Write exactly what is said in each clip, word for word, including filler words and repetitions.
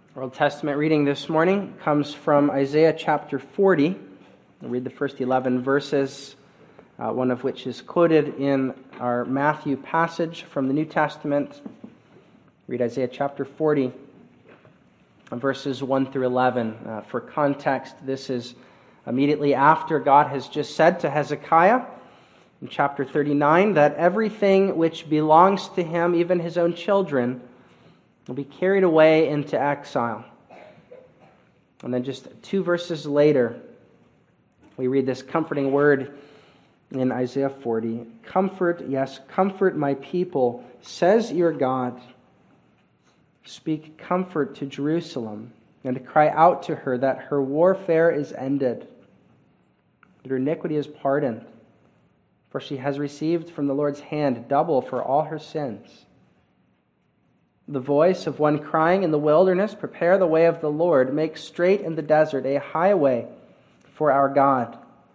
Our Old Testament reading this morning comes from Isaiah chapter forty. We'll read the first eleven verses, uh, one of which is quoted in our Matthew passage from the New Testament. Read Isaiah chapter forty, verses one through eleven. Uh, for context, this is immediately after God has just said to Hezekiah in chapter thirty-nine that everything which belongs to him, even his own children, will be carried away into exile. And then just two verses later, we read this comforting word in Isaiah forty. Comfort, yes, comfort my people, says your God. Speak comfort to Jerusalem, and cry out to her that her warfare is ended, that her iniquity is pardoned, for she has received from the Lord's hand double for all her sins. The voice of one crying in the wilderness, prepare the way of the Lord, make straight in the desert a highway for our God.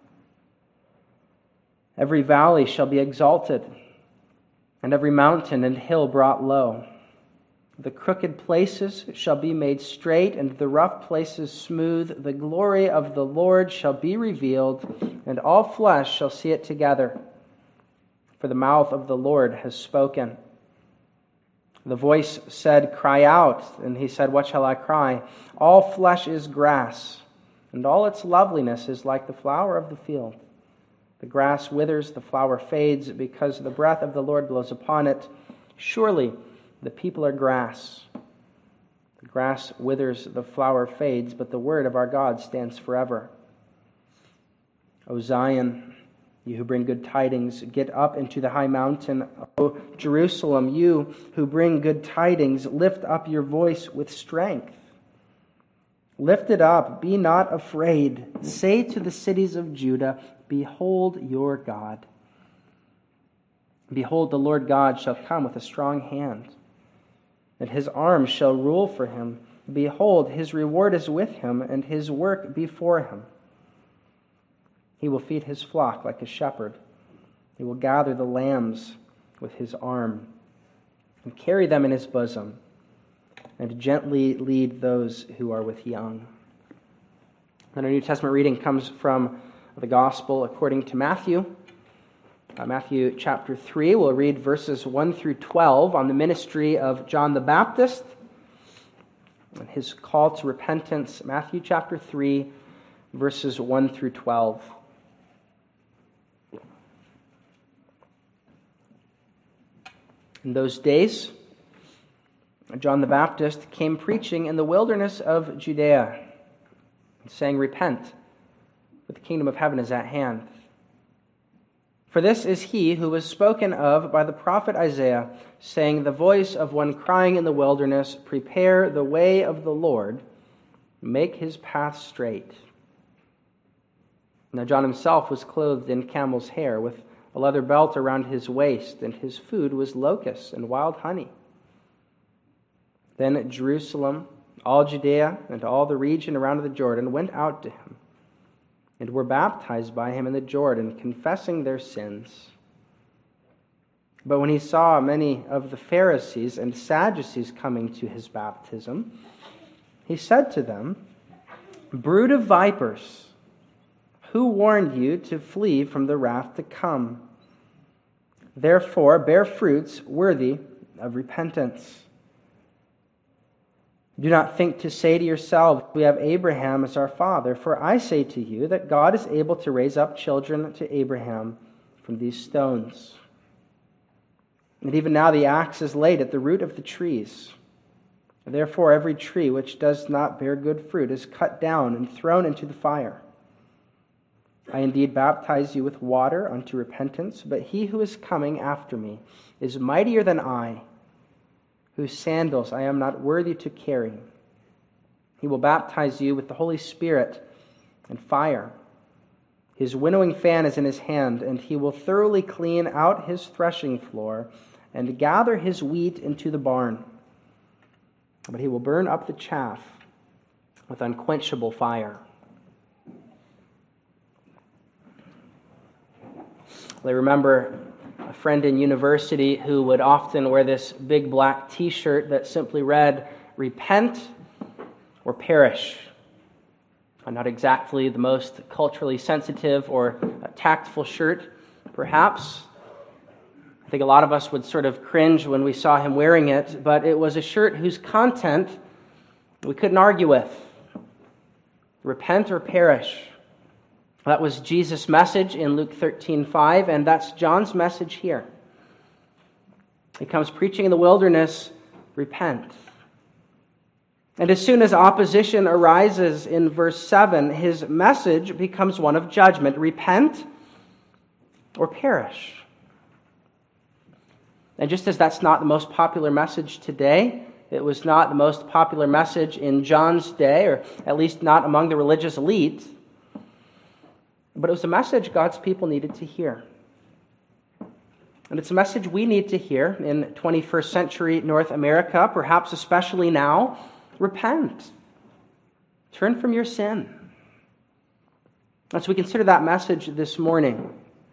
Every valley shall be exalted, and every mountain and hill brought low. The crooked places shall be made straight, and the rough places smooth. The glory of the Lord shall be revealed, and all flesh shall see it together. For the mouth of the Lord has spoken. The voice said, cry out. And he said, what shall I cry? All flesh is grass, and all its loveliness is like the flower of the field. The grass withers, the flower fades, because the breath of the Lord blows upon it. Surely the people are grass. The grass withers, the flower fades, but the word of our God stands forever. O Zion, you who bring good tidings, get up into the high mountain. O Jerusalem, you who bring good tidings, lift up your voice with strength. Lift it up, be not afraid. Say to the cities of Judah, behold your God. Behold, the Lord God shall come with a strong hand, and his arm shall rule for him. Behold, his reward is with him, and his work before him. He will feed his flock like a shepherd. He will gather the lambs with his arm and carry them in his bosom, and gently lead those who are with young. And our New Testament reading comes from the Gospel according to Matthew. Uh, Matthew chapter three, we'll read verses one through twelve on the ministry of John the Baptist and his call to repentance. Matthew chapter three, verses one through twelve. In those days, John the Baptist came preaching in the wilderness of Judea, saying, repent, for the kingdom of heaven is at hand. For this is he who was spoken of by the prophet Isaiah, saying, the voice of one crying in the wilderness, prepare the way of the Lord, make his path straight. Now John himself was clothed in camel's hair, with a leather belt around his waist, and his food was locusts and wild honey. Then Jerusalem, all Judea, and all the region around the Jordan went out to him, and were baptized by him in the Jordan, confessing their sins. But when he saw many of the Pharisees and Sadducees coming to his baptism, he said to them, brood of vipers, who warned you to flee from the wrath to come? Therefore, bear fruits worthy of repentance. Do not think to say to yourselves, we have Abraham as our father, for I say to you that God is able to raise up children to Abraham from these stones. And even now the axe is laid at the root of the trees. Therefore, every tree which does not bear good fruit is cut down and thrown into the fire. I indeed baptize you with water unto repentance, but he who is coming after me is mightier than I, whose sandals I am not worthy to carry. He will baptize you with the Holy Spirit and fire. His winnowing fan is in his hand, and he will thoroughly clean out his threshing floor and gather his wheat into the barn. But he will burn up the chaff with unquenchable fire. I remember a friend in university who would often wear this big black t-shirt that simply read, repent or perish. Not exactly the most culturally sensitive or tactful shirt, perhaps. I think a lot of us would sort of cringe when we saw him wearing it, but it was a shirt whose content we couldn't argue with. Repent or perish. That was Jesus' message in Luke thirteen five, and that's John's message here. He comes preaching in the wilderness, repent. And as soon as opposition arises in verse seven, his message becomes one of judgment. Repent or perish. And just as that's not the most popular message today, it was not the most popular message in John's day, or at least not among the religious elite, but it was a message God's people needed to hear. And it's a message we need to hear in twenty-first century North America, perhaps especially now. Repent. Turn from your sin. As we consider that message this morning,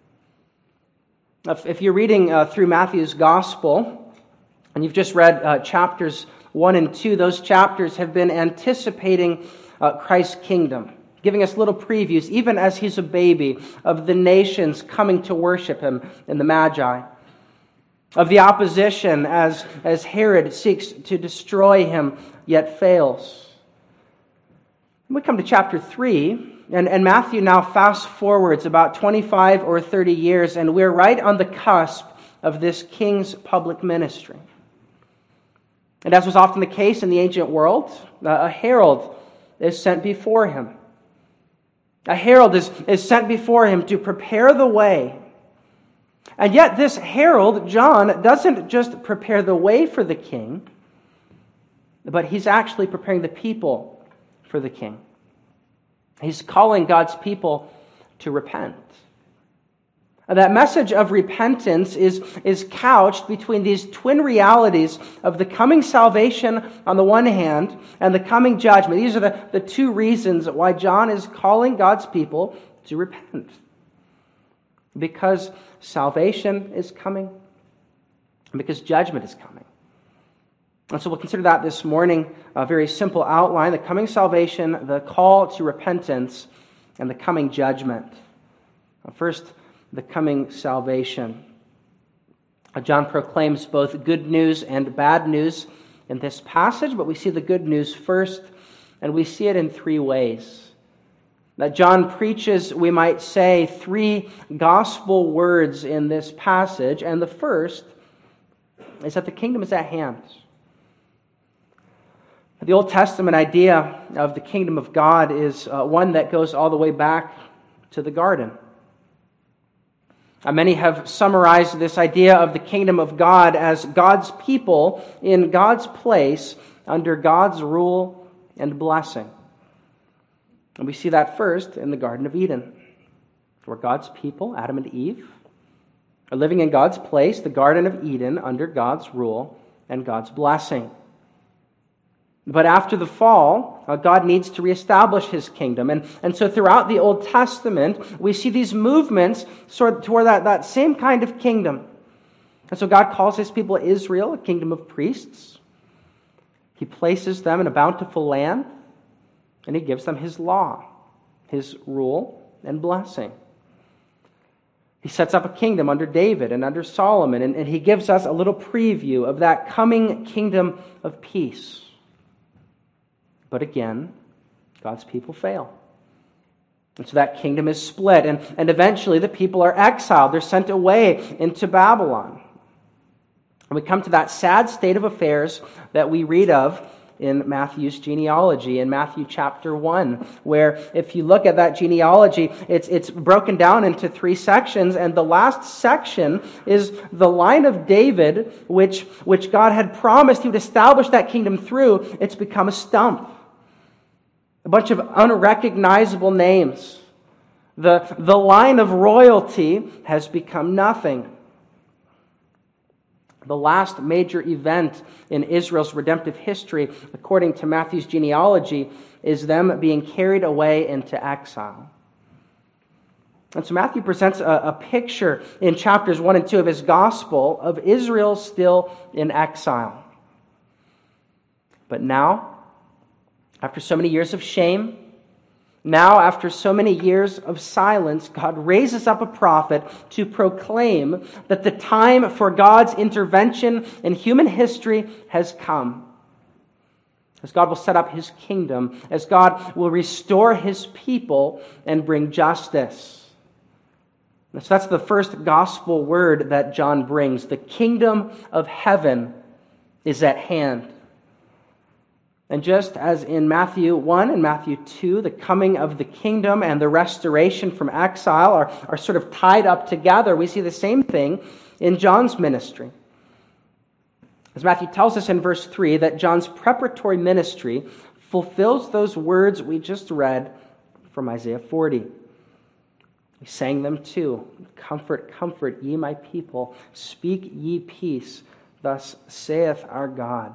if you're reading uh, through Matthew's Gospel, and you've just read uh, chapters one and two, those chapters have been anticipating uh, Christ's kingdom, giving us little previews, even as he's a baby, of the nations coming to worship him in the Magi, of the opposition as, as Herod seeks to destroy him, yet fails. We come to chapter three, and, and Matthew now fast forwards about twenty-five or thirty years, and we're right on the cusp of this king's public ministry. And as was often the case in the ancient world, a herald is sent before him. A herald is, is sent before him to prepare the way. And yet this herald, John, doesn't just prepare the way for the king, but he's actually preparing the people for the king. He's calling God's people to repent. And that message of repentance is, is couched between these twin realities of the coming salvation on the one hand and the coming judgment. These are the, the two reasons why John is calling God's people to repent. Because salvation is coming, and because judgment is coming. And so we'll consider that this morning, a very simple outline: the coming salvation, the call to repentance, and the coming judgment. First, the coming salvation. John proclaims both good news and bad news in this passage, but we see the good news first, and we see it in three ways. That John preaches, we might say, three gospel words in this passage, and the first is that the kingdom is at hand. The Old Testament idea of the kingdom of God is uh, one that goes all the way back to the garden. Uh, many have summarized this idea of the kingdom of God as God's people in God's place under God's rule and blessing. And we see that first in the Garden of Eden, where God's people, Adam and Eve, are living in God's place, the Garden of Eden, under God's rule and God's blessing. But after the fall, uh, God needs to reestablish his kingdom. And, and so throughout the Old Testament, we see these movements sort of toward that, that same kind of kingdom. And so God calls his people Israel a kingdom of priests. He places them in a bountiful land, and he gives them his law, his rule and blessing. He sets up a kingdom under David and under Solomon, and, and he gives us a little preview of that coming kingdom of peace. But again, God's people fail. And so that kingdom is split, and, and eventually the people are exiled. They're sent away into Babylon. And we come to that sad state of affairs that we read of in Matthew's genealogy, in Matthew chapter one, where if you look at that genealogy, it's, it's broken down into three sections, and the last section is the line of David, which, which God had promised he would establish that kingdom through. It's become a stump. A bunch of unrecognizable names. The, the line of royalty has become nothing. The last major event in Israel's redemptive history, according to Matthew's genealogy, is them being carried away into exile. And so Matthew presents a, a picture in chapters one and two of his gospel of Israel still in exile. But now, After so many years of shame, now after so many years of silence, God raises up a prophet to proclaim that the time for God's intervention in human history has come. As God will set up his kingdom, as God will restore his people and bring justice. So that's the first gospel word that John brings. The kingdom of heaven is at hand. And just as in Matthew one and Matthew two, the coming of the kingdom and the restoration from exile are, are sort of tied up together, we see the same thing in John's ministry. As Matthew tells us in verse three, that John's preparatory ministry fulfills those words we just read from Isaiah forty. We sang them too. Comfort, comfort, ye my people. Speak ye peace. Thus saith our God.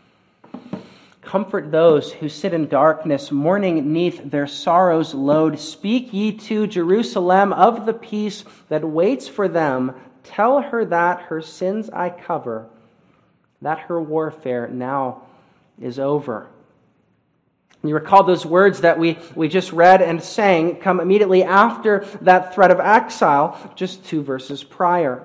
Comfort those who sit in darkness, mourning neath their sorrow's load. Speak ye to Jerusalem of the peace that waits for them. Tell her that her sins I cover, that her warfare now is over. You recall those words that we, we just read and sang come immediately after that threat of exile, just two verses prior.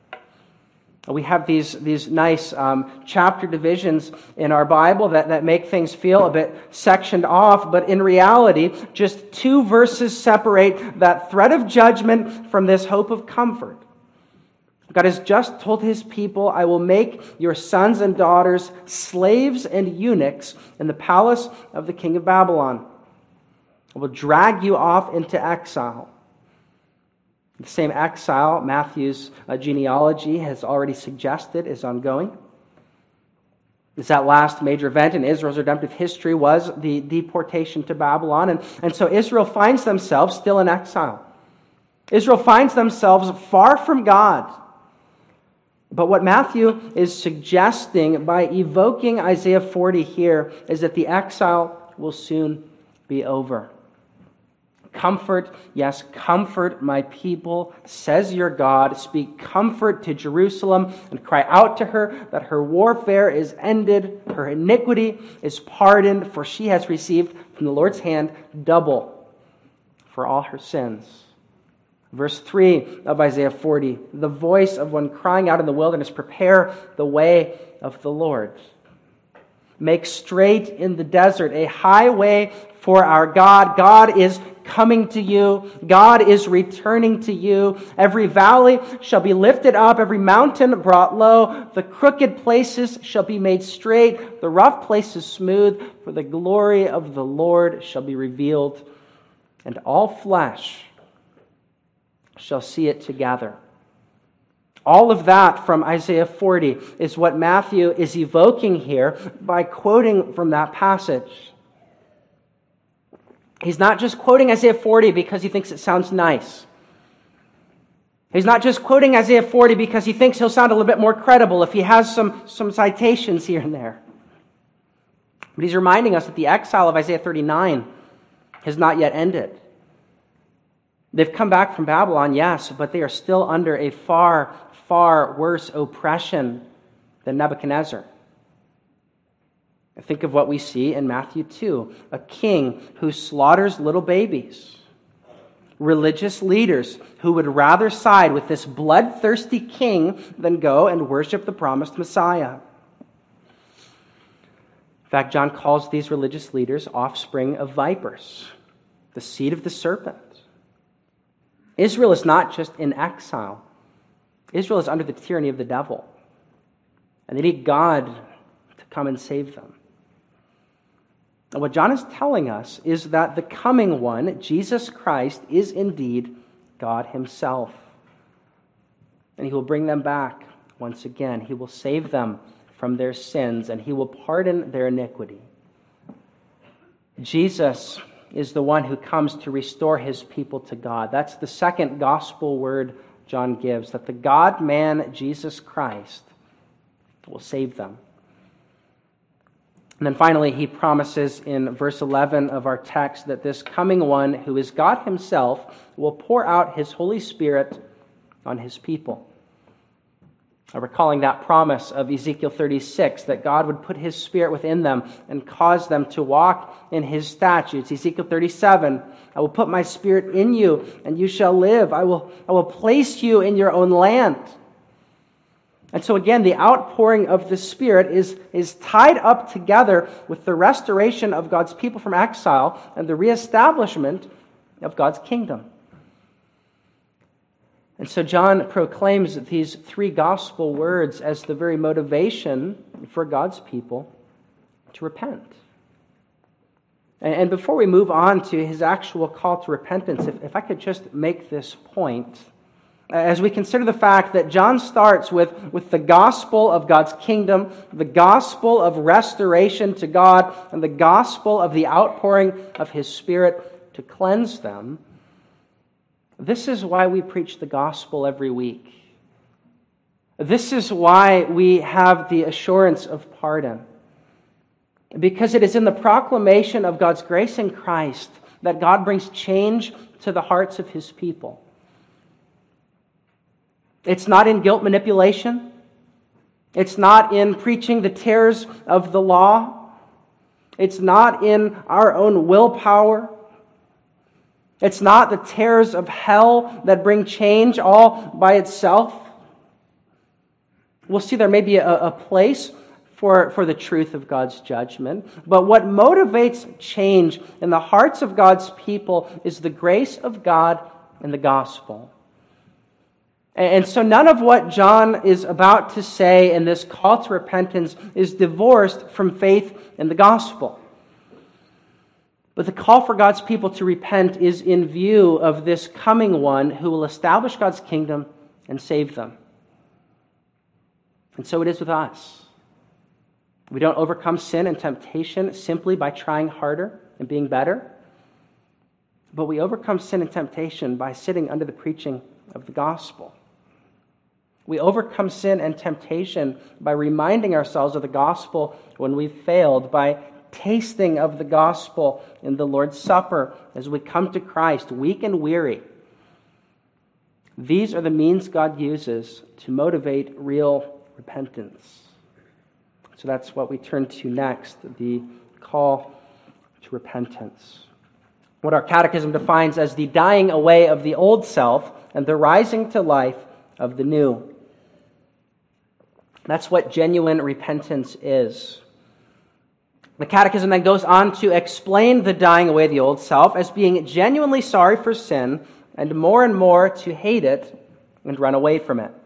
We have these, these nice um, chapter divisions in our Bible that, that make things feel a bit sectioned off, but in reality, just two verses separate that threat of judgment from this hope of comfort. God has just told his people, I will make your sons and daughters slaves and eunuchs in the palace of the king of Babylon. I will drag you off into exile. The same exile Matthew's uh, genealogy has already suggested is ongoing. This that last major event in Israel's redemptive history was the deportation to Babylon. And, and so Israel finds themselves still in exile. Israel finds themselves far from God. But what Matthew is suggesting by evoking Isaiah forty here is that the exile will soon be over. Comfort, yes, comfort my people, says your God. Speak comfort to Jerusalem and cry out to her that her warfare is ended, her iniquity is pardoned, for she has received from the Lord's hand double for all her sins. Verse three of Isaiah forty, the voice of one crying out in the wilderness, prepare the way of the Lord. Make straight in the desert a highway for our God. God is coming to you. God is returning to you. Every valley shall be lifted up, every mountain brought low. The crooked places shall be made straight, the rough places smooth, for the glory of the Lord shall be revealed, and all flesh shall see it together. All of that from Isaiah forty is what Matthew is evoking here by quoting from that passage. He's not just quoting Isaiah forty because he thinks it sounds nice. He's not just quoting Isaiah forty because he thinks he'll sound a little bit more credible if he has some, some citations here and there. But he's reminding us that the exile of Isaiah thirty-nine has not yet ended. They've come back from Babylon, yes, but they are still under a far, far worse oppression than Nebuchadnezzar. Think of what we see in Matthew two, a king who slaughters little babies, religious leaders who would rather side with this bloodthirsty king than go and worship the promised Messiah. In fact, John calls these religious leaders offspring of vipers, the seed of the serpent. Israel is not just in exile. Israel is under the tyranny of the devil. And they need God to come and save them. And what John is telling us is that the coming one, Jesus Christ, is indeed God himself. And he will bring them back once again. He will save them from their sins, and he will pardon their iniquity. Jesus is the one who comes to restore his people to God. That's the second gospel word John gives, that the God-man, Jesus Christ, will save them. And then finally, he promises in verse eleven of our text that this coming one, who is God himself, will pour out his Holy Spirit on his people. recalling that promise of Ezekiel thirty-six, that God would put His Spirit within them and cause them to walk in His statutes. Ezekiel thirty-seven, I will put my Spirit in you, and you shall live. I will, I will place you in your own land. And so again, the outpouring of the Spirit is, is tied up together with the restoration of God's people from exile and the reestablishment of God's kingdom. And so John proclaims these three gospel words as the very motivation for God's people to repent. And before we move on to his actual call to repentance, if, if I could just make this point, as we consider the fact that John starts with, with the gospel of God's kingdom, the gospel of restoration to God, and the gospel of the outpouring of His Spirit to cleanse them, this is why we preach the gospel every week. This is why we have the assurance of pardon. Because it is in the proclamation of God's grace in Christ that God brings change to the hearts of His people. It's not in guilt manipulation. It's not in preaching the terrors of the law. It's not in our own willpower. It's not the terrors of hell that bring change all by itself. We'll see there may be a, a place for, for the truth of God's judgment. But what motivates change in the hearts of God's people is the grace of God and the gospel. And so none of what John is about to say in this call to repentance is divorced from faith in the gospel. But the call for God's people to repent is in view of this coming one who will establish God's kingdom and save them. And so it is with us. We don't overcome sin and temptation simply by trying harder and being better. But we overcome sin and temptation by sitting under the preaching of the gospel. We overcome sin and temptation by reminding ourselves of the gospel when we've failed, by tasting of the gospel in the Lord's Supper as we come to Christ weak and weary. These are the means God uses to motivate real repentance. So that's what we turn to next, the call to repentance. What our catechism defines as the dying away of the old self and the rising to life of the new. That's what genuine repentance is. The Catechism then goes on to explain the dying away of the old self as being genuinely sorry for sin and more and more to hate it and run away from it.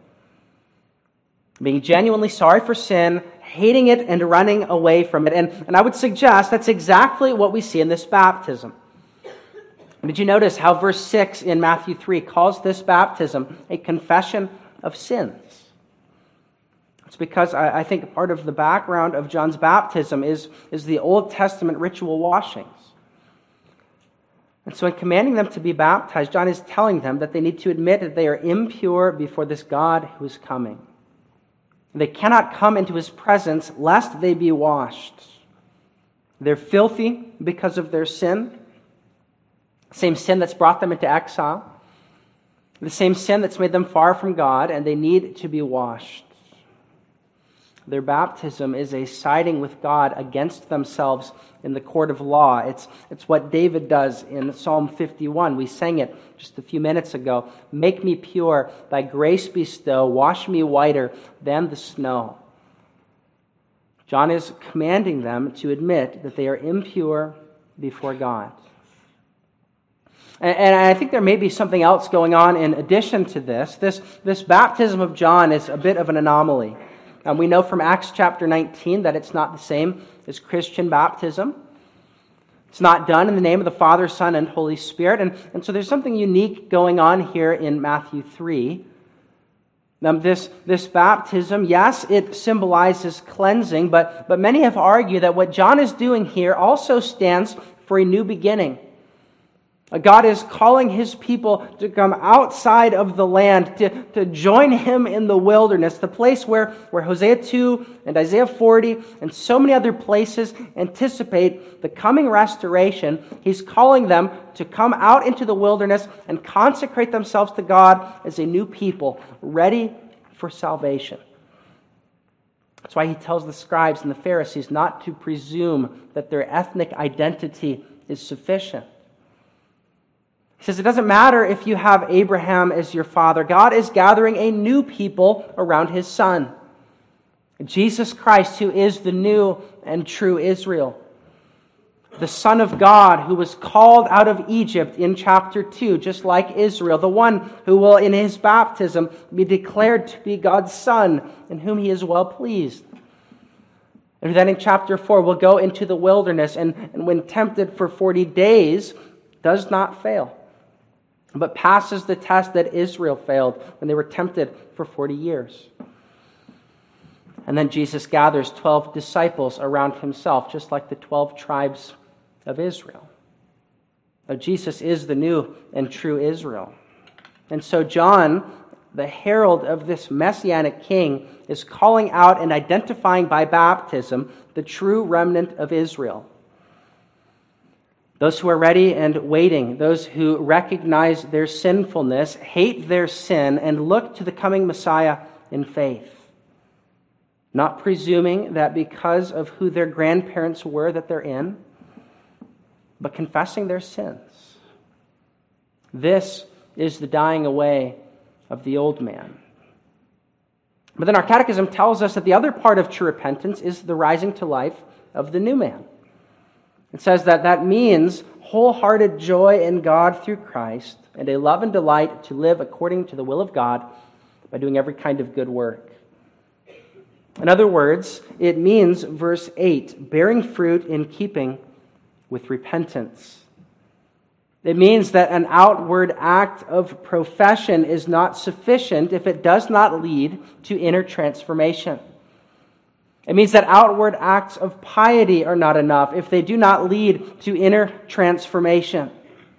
Being genuinely sorry for sin, hating it, and running away from it. And, and I would suggest that's exactly what we see in this baptism. Did you notice how verse six in Matthew three calls this baptism a confession of sins? It's because I, I think part of the background of John's baptism is, is the Old Testament ritual washings. And so in commanding them to be baptized, John is telling them that they need to admit that they are impure before this God who is coming. They cannot come into His presence lest they be washed. They're filthy because of their sin. Same sin that's brought them into exile. The same sin that's made them far from God, and they need to be washed. Their baptism is a siding with God against themselves in the court of law. It's, it's what David does in Psalm fifty-one. We sang it just a few minutes ago. Make me pure, thy grace bestow, wash me whiter than the snow. John is commanding them to admit that they are impure before God. And, and I think there may be something else going on in addition to this. This, this baptism of John is a bit of an anomaly. Um, we know from Acts chapter nineteen that it's not the same as Christian baptism. It's not done in the name of the Father, Son, and Holy Spirit. And, and so there's something unique going on here in Matthew three. Um, this, this baptism, yes, it symbolizes cleansing, but, but many have argued that what John is doing here also stands for a new beginning. God is calling His people to come outside of the land, to, to join Him in the wilderness, the place where, where Hosea two and Isaiah forty and so many other places anticipate the coming restoration. He's calling them to come out into the wilderness and consecrate themselves to God as a new people, ready for salvation. That's why he tells the scribes and the Pharisees not to presume that their ethnic identity is sufficient. He says it doesn't matter if you have Abraham as your father. God is gathering a new people around his son, Jesus Christ, who is the new and true Israel. The Son of God who was called out of Egypt in chapter two, just like Israel. The one who will in his baptism be declared to be God's Son, in whom he is well pleased. And then in chapter four will go into the wilderness and, and when tempted for forty days, does not fail, but passes the test that Israel failed when they were tempted for forty years. And then Jesus gathers twelve disciples around himself, just like the twelve tribes of Israel. Now, Jesus is the new and true Israel. And so John, the herald of this messianic king, is calling out and identifying by baptism the true remnant of Israel. Those who are ready and waiting, those who recognize their sinfulness, hate their sin, and look to the coming Messiah in faith. Not presuming that because of who their grandparents were that they're in, but confessing their sins. This is the dying away of the old man. But then our catechism tells us that the other part of true repentance is the rising to life of the new man. It says that that means wholehearted joy in God through Christ and a love and delight to live according to the will of God by doing every kind of good work. In other words, it means, verse eight, bearing fruit in keeping with repentance. It means that an outward act of profession is not sufficient if it does not lead to inner transformation. It means that outward acts of piety are not enough if they do not lead to inner transformation.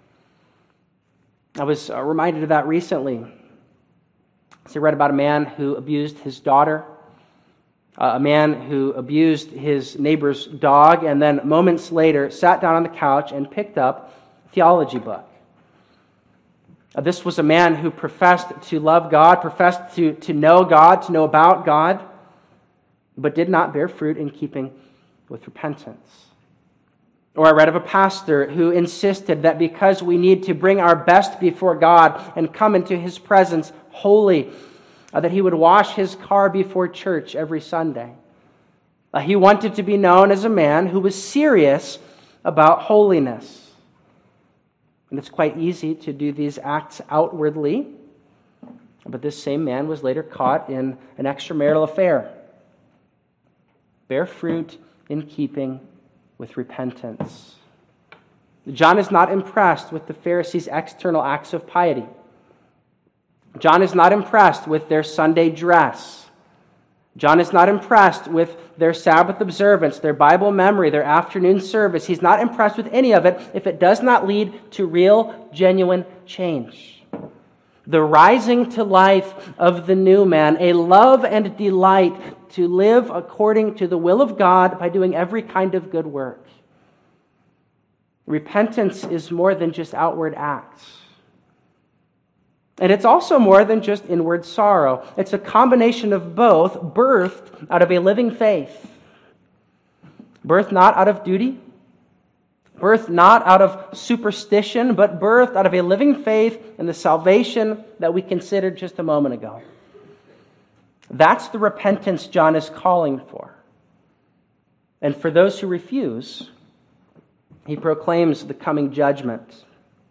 I was reminded of that recently. So I read about a man who abused his daughter, a man who abused his neighbor's dog, and then moments later sat down on the couch and picked up a theology book. This was a man who professed to love God, professed to, to know God, to know about God, but did not bear fruit in keeping with repentance. Or I read of a pastor who insisted that because we need to bring our best before God and come into his presence holy, uh, that he would wash his car before church every Sunday. Uh, he wanted to be known as a man who was serious about holiness. And it's quite easy to do these acts outwardly, but this same man was later caught in an extramarital affair. Bear fruit in keeping with repentance. John is not impressed with the Pharisees' external acts of piety. John is not impressed with their Sunday dress. John is not impressed with their Sabbath observance, their Bible memory, their afternoon service. He's not impressed with any of it if it does not lead to real, genuine change. The rising to life of the new man, a love and delight to live according to the will of God by doing every kind of good work. Repentance is more than just outward acts. And it's also more than just inward sorrow. It's a combination of both, birthed out of a living faith. Birthed not out of duty, birthed not out of superstition, but birthed out of a living faith in the salvation that we considered just a moment ago. That's the repentance John is calling for. And for those who refuse, he proclaims the coming judgment.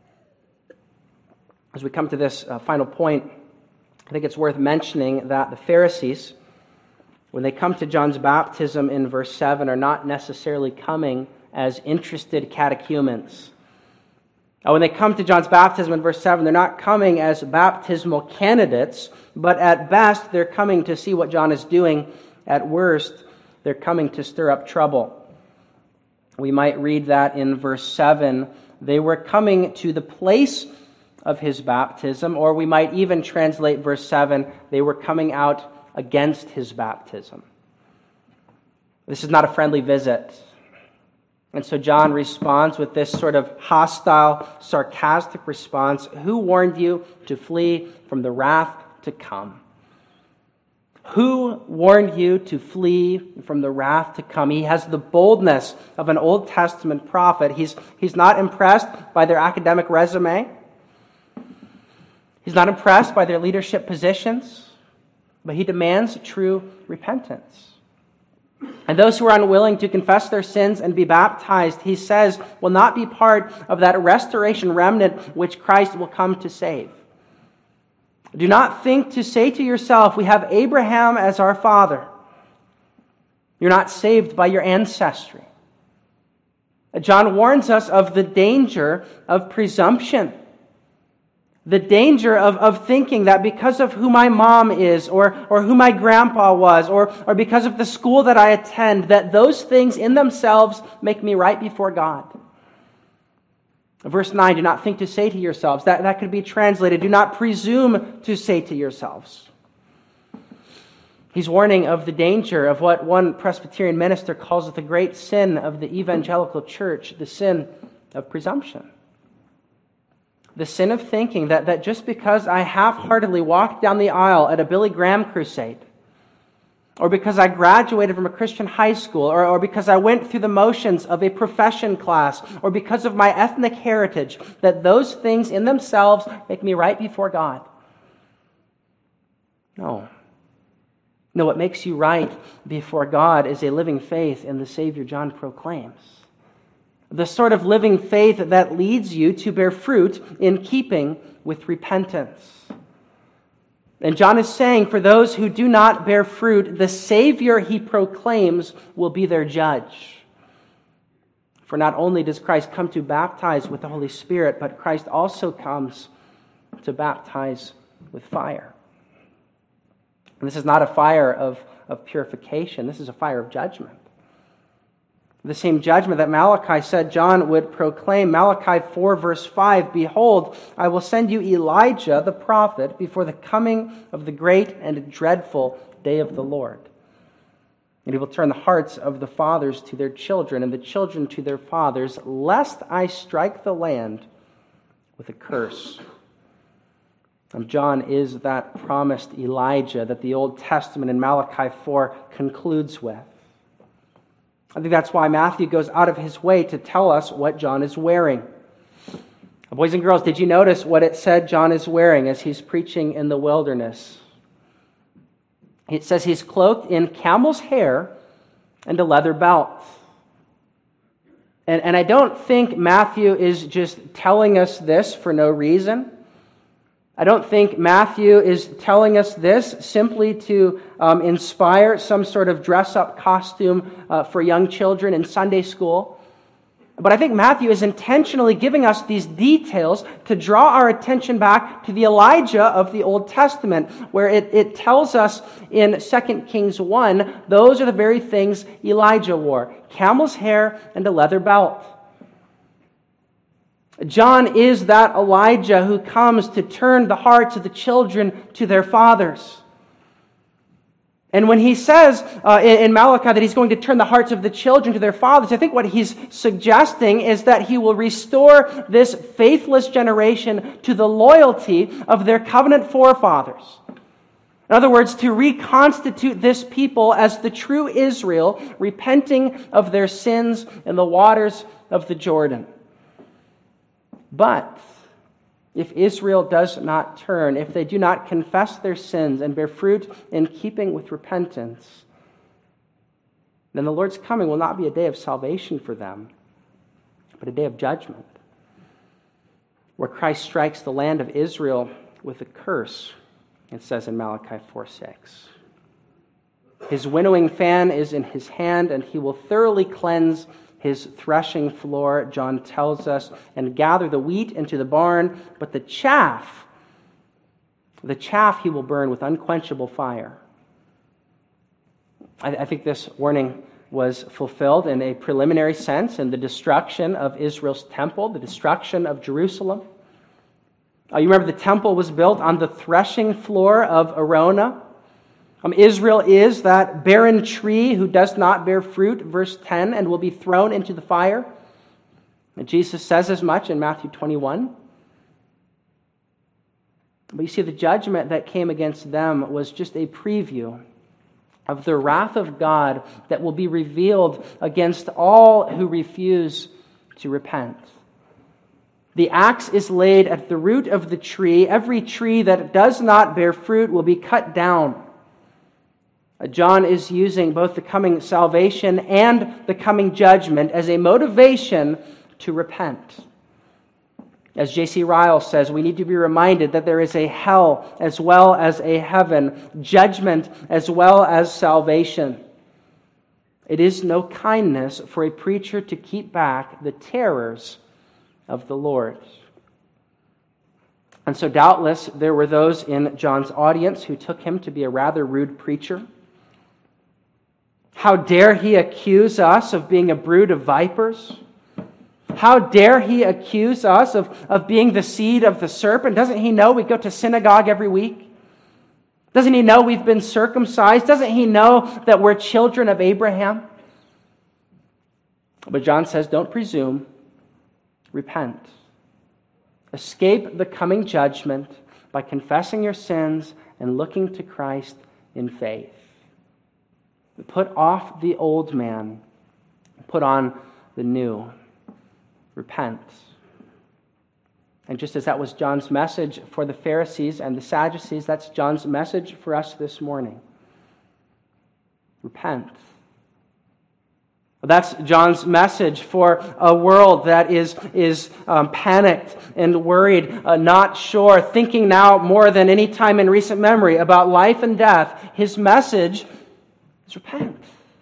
As we come to this uh, final point, I think it's worth mentioning that the Pharisees, when they come to John's baptism in verse seven, are not necessarily coming as interested catechumens. Uh, when they come to John's baptism in verse seven, they're not coming as baptismal candidates, but at best, they're coming to see what John is doing. At worst, they're coming to stir up trouble. We might read that in verse seven, they were coming to the place of his baptism, or we might even translate verse seven, they were coming out against his baptism. This is not a friendly visit. And so John responds with this sort of hostile, sarcastic response. Who warned you to flee from the wrath to come? Who warned you to flee from the wrath to come? He has the boldness of an Old Testament prophet. He's, he's not impressed by their academic resume. He's not impressed by their leadership positions, but he demands true repentance. And those who are unwilling to confess their sins and be baptized, he says, will not be part of that restoration remnant which Christ will come to save. Do not think to say to yourself, we have Abraham as our father. You're not saved by your ancestry. John warns us of the danger of presumption. The danger of, of thinking that because of who my mom is, or, or who my grandpa was, or, or because of the school that I attend, that those things in themselves make me right before God. Verse nine, do not think to say to yourselves. That, that could be translated, do not presume to say to yourselves. He's warning of the danger of what one Presbyterian minister calls the great sin of the evangelical church, the sin of presumption. The sin of thinking that, that just because I half-heartedly walked down the aisle at a Billy Graham crusade, or because I graduated from a Christian high school, or, or because I went through the motions of a profession class, or because of my ethnic heritage, that those things in themselves make me right before God. No. No, what makes you right before God is a living faith in the Savior John proclaims. The sort of living faith that leads you to bear fruit in keeping with repentance. And John is saying, for those who do not bear fruit, the Savior he proclaims will be their judge. For not only does Christ come to baptize with the Holy Spirit, but Christ also comes to baptize with fire. And this is not a fire of, of purification. This is a fire of judgment. The same judgment that Malachi said John would proclaim. Malachi four verse five, behold, I will send you Elijah the prophet before the coming of the great and dreadful day of the Lord. And he will turn the hearts of the fathers to their children and the children to their fathers, lest I strike the land with a curse. And John is that promised Elijah that the Old Testament in Malachi four concludes with. I think that's why Matthew goes out of his way to tell us what John is wearing. Boys and girls, did you notice what it said John is wearing as he's preaching in the wilderness? It says he's cloaked in camel's hair and a leather belt. And, and I don't think Matthew is just telling us this for no reason. I don't think Matthew is telling us this simply to um, inspire some sort of dress-up costume uh, for young children in Sunday school. But I think Matthew is intentionally giving us these details to draw our attention back to the Elijah of the Old Testament, where it, it tells us in Second Kings one, those are the very things Elijah wore: camel's hair and a leather belt. John is that Elijah who comes to turn the hearts of the children to their fathers. And when he says uh, in Malachi that he's going to turn the hearts of the children to their fathers, I think what he's suggesting is that he will restore this faithless generation to the loyalty of their covenant forefathers. In other words, to reconstitute this people as the true Israel, repenting of their sins in the waters of the Jordan. But if Israel does not turn, if they do not confess their sins and bear fruit in keeping with repentance, then the Lord's coming will not be a day of salvation for them, but a day of judgment, where Christ strikes the land of Israel with a curse, it says in Malachi four six. His winnowing fan is in his hand, and he will thoroughly cleanse his threshing floor, John tells us, and gather the wheat into the barn, but the chaff, the chaff he will burn with unquenchable fire. I, I think this warning was fulfilled in a preliminary sense in the destruction of Israel's temple, the destruction of Jerusalem. Uh, you remember the temple was built on the threshing floor of Araunah. Um, Israel is that barren tree who does not bear fruit, verse ten, and will be thrown into the fire. And Jesus says as much in Matthew twenty-one. But you see, the judgment that came against them was just a preview of the wrath of God that will be revealed against all who refuse to repent. The axe is laid at the root of the tree. Every tree that does not bear fruit will be cut down. John is using both the coming salvation and the coming judgment as a motivation to repent. As J C Ryle says, we need to be reminded that there is a hell as well as a heaven, judgment as well as salvation. It is no kindness for a preacher to keep back the terrors of the Lord. And so doubtless there were those in John's audience who took him to be a rather rude preacher. How dare he accuse us of being a brood of vipers? How dare he accuse us of, of being the seed of the serpent? Doesn't he know we go to synagogue every week? Doesn't he know we've been circumcised? Doesn't he know that we're children of Abraham? But John says, don't presume. Repent. Escape the coming judgment by confessing your sins and looking to Christ in faith. Put off the old man. Put on the new. Repent. And just as that was John's message for the Pharisees and the Sadducees, that's John's message for us this morning. Repent. That's John's message for a world that is, is um, panicked and worried, uh, not sure, thinking now more than any time in recent memory about life and death. His message is repent.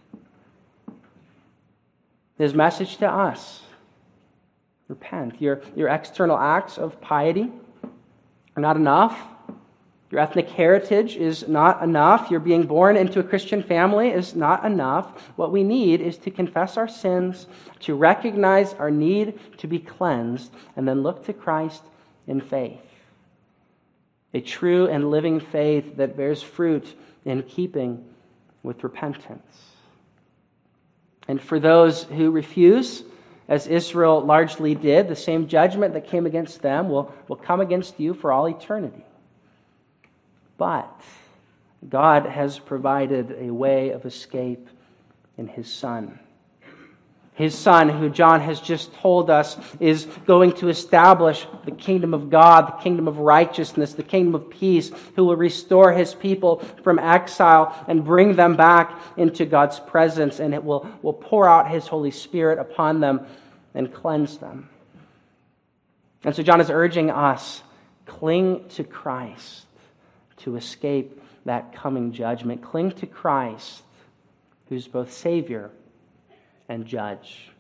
His message to us, repent. Your, your external acts of piety are not enough. Your ethnic heritage is not enough. Your being born into a Christian family is not enough. What we need is to confess our sins, to recognize our need to be cleansed, and then look to Christ in faith. A true and living faith that bears fruit in keeping with repentance. And for those who refuse, as Israel largely did, the same judgment that came against them will, will come against you for all eternity. But God has provided a way of escape in His Son. His Son, who John has just told us is going to establish the kingdom of God, the kingdom of righteousness, the kingdom of peace, who will restore His people from exile and bring them back into God's presence, and it will, will pour out His Holy Spirit upon them and cleanse them. And so John is urging us, cling to Christ to escape that coming judgment. Cling to Christ, who's both Savior and Judge.